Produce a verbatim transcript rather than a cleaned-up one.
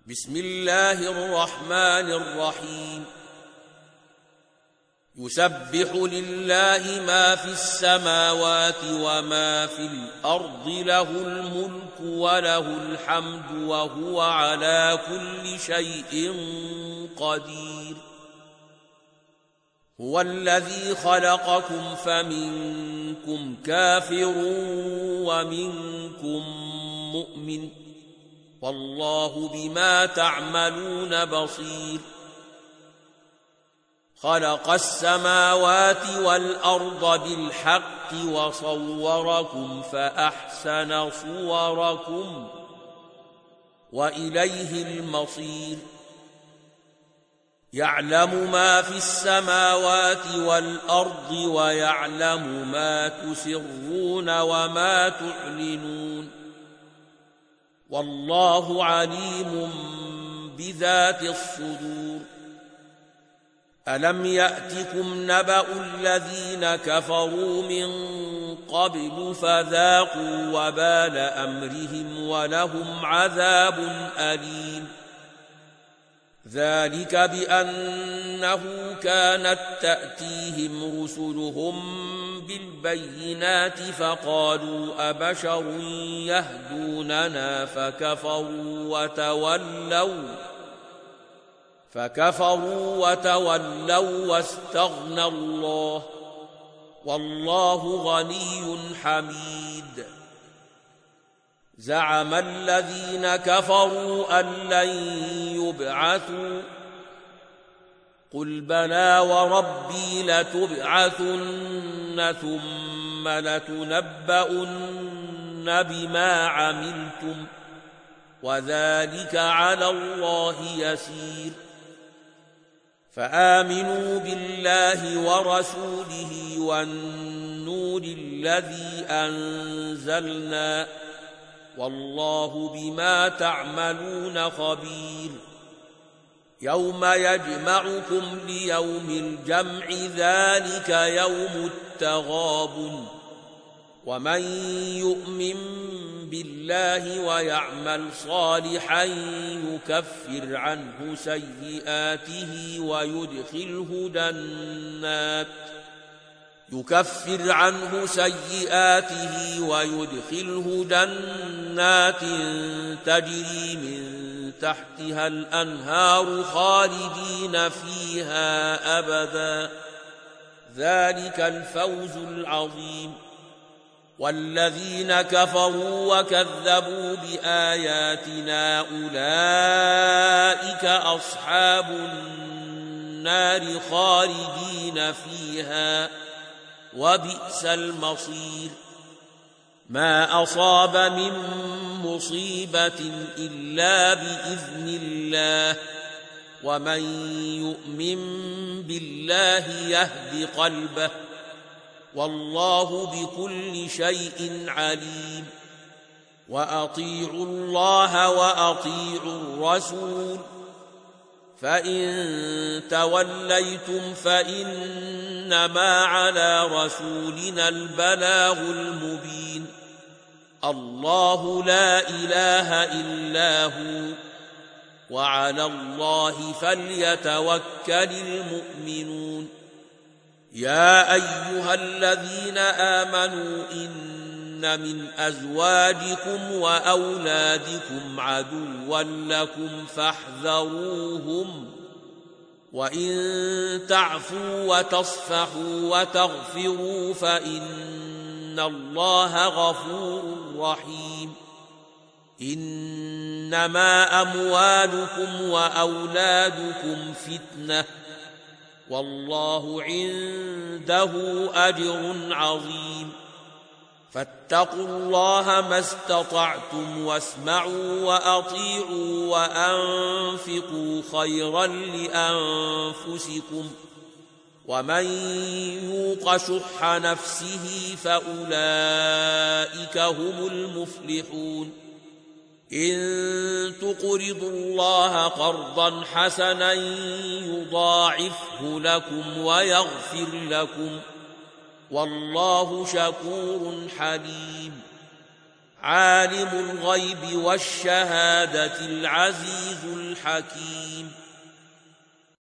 بسم الله الرحمن الرحيم يسبح لله ما في السماوات وما في الأرض له الملك وله الحمد وهو على كل شيء قدير هو الذي خلقكم فمنكم كافر ومنكم مؤمن والله بما تعملون بصير خلق السماوات والأرض بالحق وصوركم فأحسن صوركم وإليه المصير يعلم ما في السماوات والأرض ويعلم ما تسرون وما تعلنون والله عليم بذات الصدور ألم يأتكم نبأ الذين كفروا من قبل فذاقوا وبال أمرهم ولهم عذاب أليم ذلك بأنه كانت تأتيهم رسلهم بالبينات فقالوا أبشر يهدوننا فكفروا وتولوا فكفروا وتولوا واستغنى الله والله غني حميد زعم الذين كفروا أن لن يبعثوا قل بلى وربي لتبعثن ثم لتنبؤن بما عملتم وذلك على الله يسير فآمنوا بالله ورسوله والنور الذي أنزلنا والله بما تعملون خبير يوم يجمعكم ليوم الجمع ذلك يوم التغابن ومن يؤمن بالله ويعمل صالحا يكفر عنه سيئاته ويدخله جنات يكفر عنه سيئاته ويدخله جنات تجري من تحتها الأنهار خالدين فيها أبدا ذلك الفوز العظيم والذين كفروا وكذبوا بآياتنا أولئك أصحاب النار خالدين فيها وبئس المصير ما أصاب من مصيبة إلا بإذن الله ومن يؤمن بالله يهد قلبه والله بكل شيء عليم وأطيعوا الله وأطيعوا الرسول فإن توليتم فإنما على رسولنا البلاغ المبين الله لا إله إلا هو وعلى الله فليتوكل المؤمنون يا أيها الذين آمنوا إن من أزواجكم وأولادكم عدوا لكم فاحذروهم وإن تعفوا وتصفحوا وتغفروا فإن الله غفور رحيم إنما أموالكم وأولادكم فتنة والله عنده أجر عظيم فاتقوا الله ما استطعتم واسمعوا وأطيعوا وأنفقوا خيرا لأنفسكم ومن يوق شح نفسه فأولئك هم المفلحون إن تقرضوا الله قرضا حسنا يضاعفه لكم ويغفر لكم والله شكور حليم عالم الغيب والشهادة العزيز الحكيم